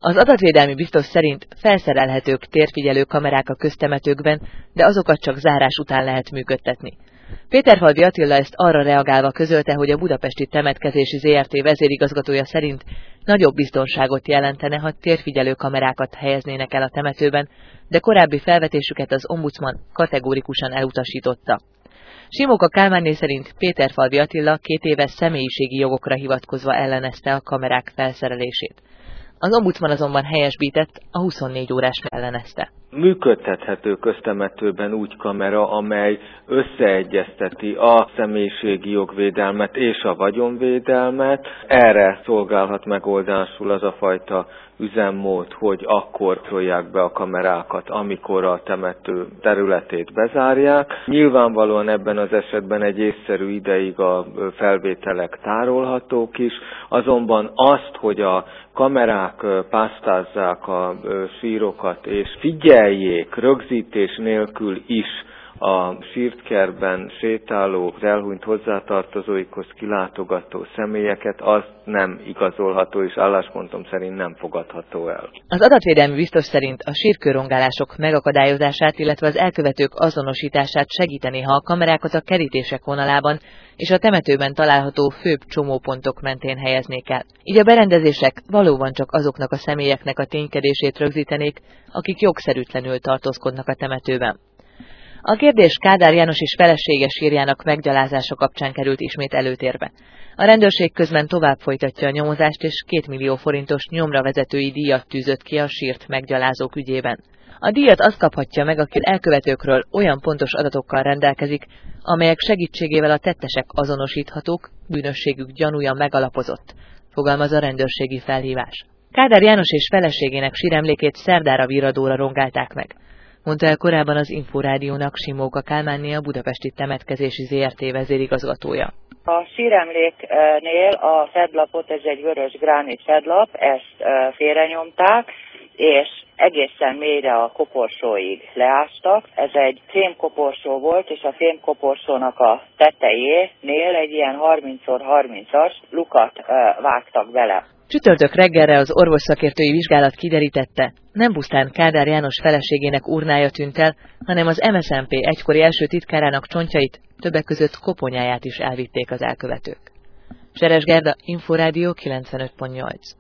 Az adatvédelmi biztos szerint felszerelhetők térfigyelő kamerák a köztemetőkben, de azokat csak zárás után lehet működtetni. Péterfalvi Attila ezt arra reagálva közölte, hogy a Budapesti Temetkezési Zrt. Vezérigazgatója szerint nagyobb biztonságot jelentene, ha térfigyelő kamerákat helyeznének el a temetőben, de korábbi felvetésüket az ombudsman kategórikusan elutasította. Simóka Kálmánné szerint Péterfalvi Attila 2 éve személyiségi jogokra hivatkozva ellenezte a kamerák felszerelését. Az ombudsman azonban helyesbített, a 24 órás ellenezte. Működtethető köztemetőben úgy kamera, amely összeegyezteti a személyiségi jogvédelmet és a vagyonvédelmet. Erre szolgálhat megoldásul az a fajta üzemmód, hogy akkor tolják be a kamerákat, amikor a temető területét bezárják. Nyilvánvalóan ebben az esetben egy észszerű ideig a felvételek tárolhatók is, azonban azt, hogy a kamerák pásztázzák a sírokat és figyeljék rögzítés nélkül is a sírtkertben sétáló, elhunyt hozzátartozóikhoz kilátogató személyeket, az nem igazolható és álláspontom szerint nem fogadható el. Az adatvédelmi biztos szerint a sírkőrongálások megakadályozását, illetve az elkövetők azonosítását segítené, ha a kamerákat a kerítések vonalában és a temetőben található főbb csomópontok mentén helyeznék el. Így a berendezések valóban csak azoknak a személyeknek a ténykedését rögzítenék, akik jogszerűtlenül tartózkodnak a temetőben. A kérdés Kádár János és felesége sírjának meggyalázása kapcsán került ismét előtérbe. A rendőrség közben tovább folytatja a nyomozást, és 2 millió forintos nyomravezetői díjat tűzött ki a sírt meggyalázók ügyében. A díjat azt kaphatja meg, aki elkövetőkről olyan pontos adatokkal rendelkezik, amelyek segítségével a tettesek azonosíthatók, bűnösségük gyanúja megalapozott, fogalmaz a rendőrségi felhívás. Kádár János és feleségének síremlékét szerdára Virradóra rongálták meg, mondta el korábban az Inforádiónak Simóka Kálmánné, a Budapesti Temetkezési Zrt. Vezérigazgatója. A síremléknél a fedlapot, ez egy vörös gránit fedlap, ezt félrenyomták, és egészen mélyre a koporsóig leástak. Ez egy fémkoporsó volt, és a fémkoporsónak a tetejénél egy ilyen 30x30-as lukat vágtak bele. Csütörtök reggelre az orvosszakértői vizsgálat kiderítette, nem pusztán Kádár János feleségének urnája tűnt el, hanem az MSZNP egykori első titkárának csontjait, többek között koponyáját is elvitték az elkövetők. Seres Gerda, Inforádió 95.8.